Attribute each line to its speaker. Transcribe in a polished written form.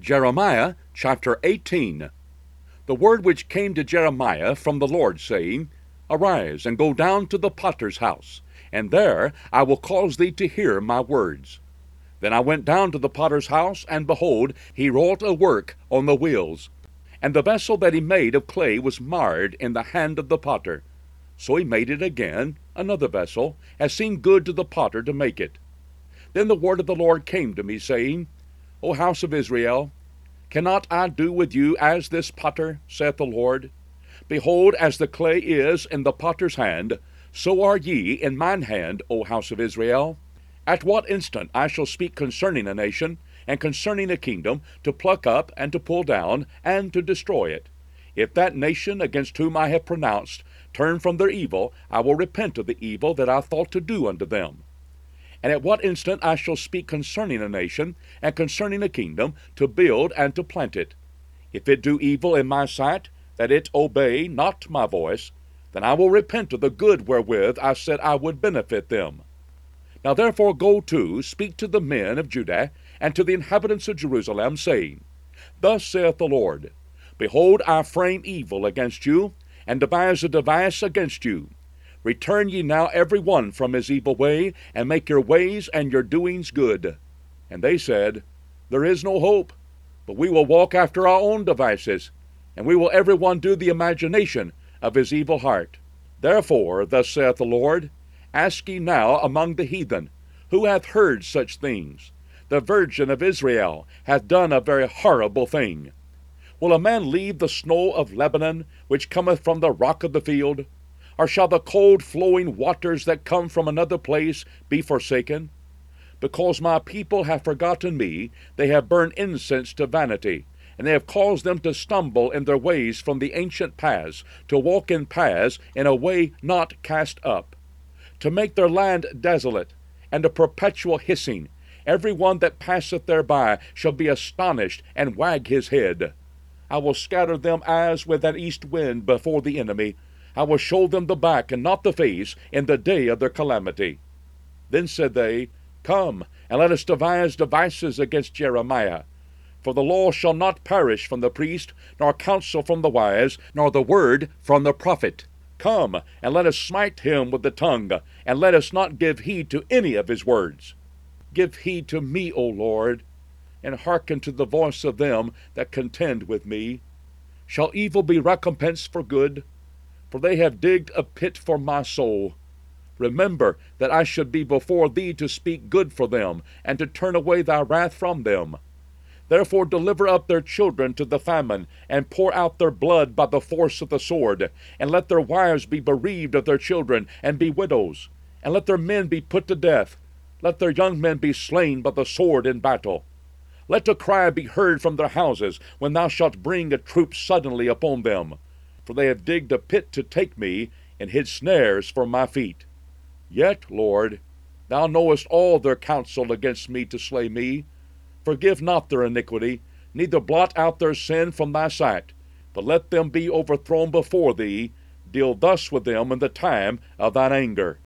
Speaker 1: Jeremiah chapter 18. The word which came to Jeremiah from the Lord, saying, Arise, and go down to the potter's house, and there I will cause thee to hear my words. Then I went down to the potter's house, and behold, he wrought a work on the wheels. And the vessel that he made of clay was marred in the hand of the potter. So he made it again, another vessel, as seemed good to the potter to make it. Then the word of the Lord came to me, saying, O house of Israel, cannot I do with you as this potter, saith the Lord? Behold, as the clay is in the potter's hand, so are ye in mine hand, O house of Israel. At what instant I shall speak concerning a nation, and concerning a kingdom, to pluck up, and to pull down, and to destroy it. If that nation against whom I have pronounced turn from their evil, I will repent of the evil that I thought to do unto them. And at what instant I shall speak concerning a nation, and concerning a kingdom, to build and to plant it. If it do evil in my sight, that it obey not my voice, then I will repent of the good wherewith I said I would benefit them. Now therefore go to, speak to the men of Judah, and to the inhabitants of Jerusalem, saying, Thus saith the Lord, Behold, I frame evil against you, and devise a device against you. Return ye now every one from his evil way, and make your ways and your doings good. And they said, There is no hope, but we will walk after our own devices, and we will every one do the imagination of his evil heart. Therefore, thus saith the Lord, Ask ye now among the heathen, who hath heard such things? The Virgin of Israel hath done a very horrible thing. Will a man leave the snow of Lebanon, which cometh from the rock of the field? Or shall the cold flowing waters that come from another place be forsaken? Because my people have forgotten me, they have burned incense to vanity, and they have caused them to stumble in their ways from the ancient paths, to walk in paths in a way not cast up, to make their land desolate, and a perpetual hissing. Every one that passeth thereby shall be astonished, and wag his head. I will scatter them as with an east wind before the enemy. I will show them the back and not the face in the day of their calamity. Then said they, Come, and let us devise devices against Jeremiah. For the law shall not perish from the priest, nor counsel from the wise, nor the word from the prophet. Come, and let us smite him with the tongue, and let us not give heed to any of his words. Give heed to me, O Lord, and hearken to the voice of them that contend with me. Shall evil be recompensed for good? For they have digged a pit for my soul. Remember that I should be before thee to speak good for them, and to turn away thy wrath from them. Therefore deliver up their children to the famine, and pour out their blood by the force of the sword, and let their wives be bereaved of their children, and be widows, and let their men be put to death. Let their young men be slain by the sword in battle. Let the cry be heard from their houses, when thou shalt bring a troop suddenly upon them. For they have digged a pit to take me, and hid snares for my feet. Yet, Lord, thou knowest all their counsel against me to slay me. Forgive not their iniquity, neither blot out their sin from thy sight, but let them be overthrown before thee. Deal thus with them in the time of thine anger.